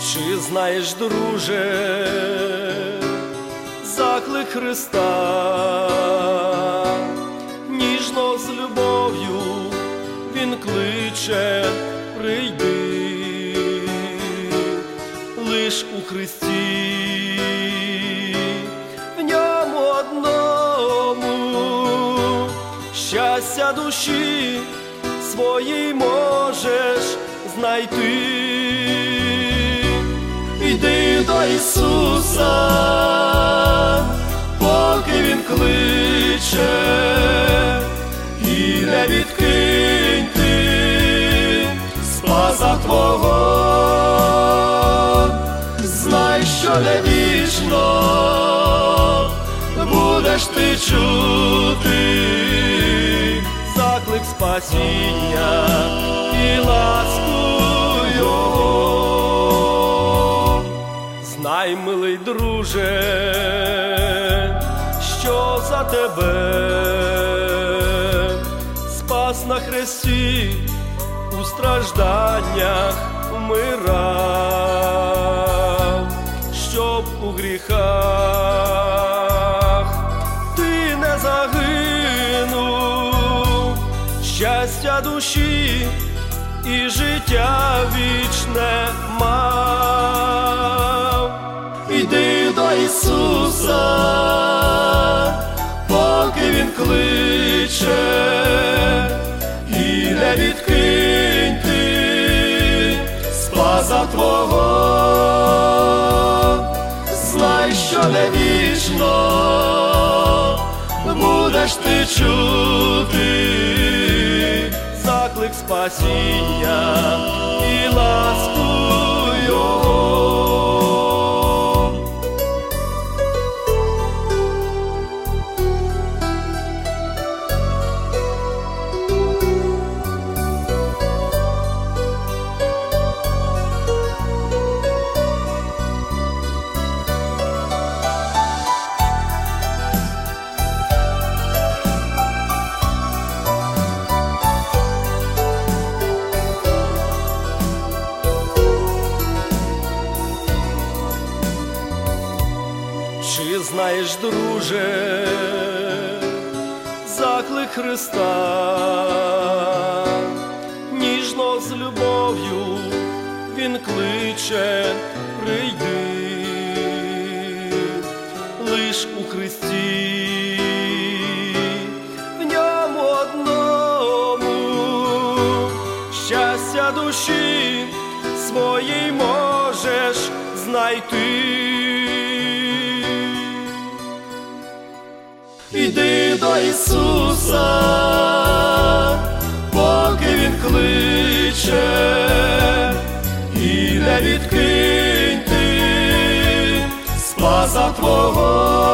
Чи знаєш, друже, заклик Христа? Ніжно з любов'ю Він кличе: прийди, лиш у Христі, в ньому одному щастя душі своїй можеш знайти. Іди до Ісуса, поки Він кличе, і не відкинь ти спаса твого. Знай, що не вічно будеш ти чути заклик спасіння і ласку Його. Знай, милий друже, що за тебе спас на хресті, у стражданнях вмирав, щоб у гріхах ти не загинув, щастя душі і життя вічне мав. Іди до Ісуса, поки Він кличе, і не відкинь ти спаса твого. Знай, що не вічно будеш ти чути заклик спасіння і ласку Його. Чи знаєш, друже, заклик Христа? Ніжно з любов'ю Він кличе: прийди, лиш у Христі, в ньому одному щастя душі своїй можеш знайти. Іди до Ісуса, поки Він кличе, і не відкинь ти спаса твого.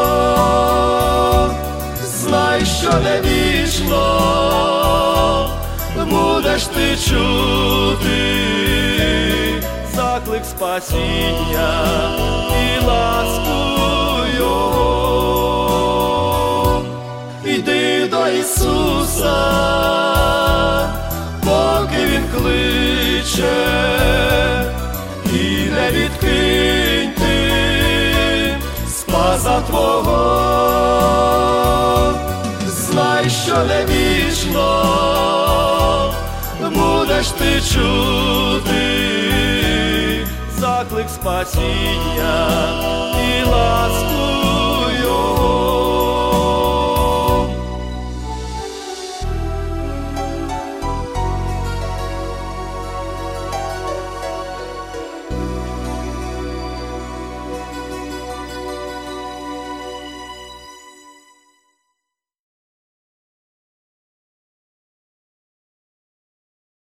Знай, що не вічно будеш ти чути заклик спасіння і ласку Його. Іди до Ісуса, поки Він кличе, і не відкинь ти спаса твого. Знай, що не вічно будеш ти чути заклик спасіння і ласку